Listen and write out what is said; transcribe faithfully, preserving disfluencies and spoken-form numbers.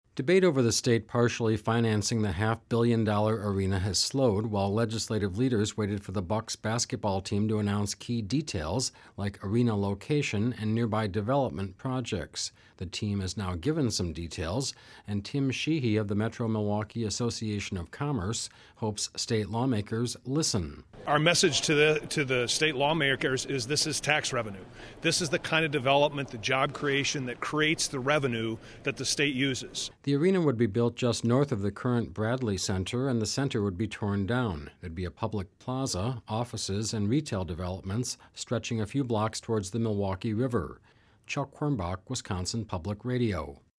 Debate over the state partially financing the half-billion-dollar arena has slowed while legislative leaders waited for the Bucks basketball team to announce key details like arena location and nearby development projects. The team is now given some details, and Tim Sheehy of the Metro Milwaukee Association of Commerce hopes state lawmakers listen. Our message to the to the state lawmakers is this is tax revenue. This is the kind of development, the job creation that creates the revenue that the state uses. The arena would be built just north of the current Bradley Center, and the center would be torn down. There'd be a public plaza, offices, and retail developments stretching a few blocks towards the Milwaukee River. Chuck Quirmbach, Wisconsin Public Radio.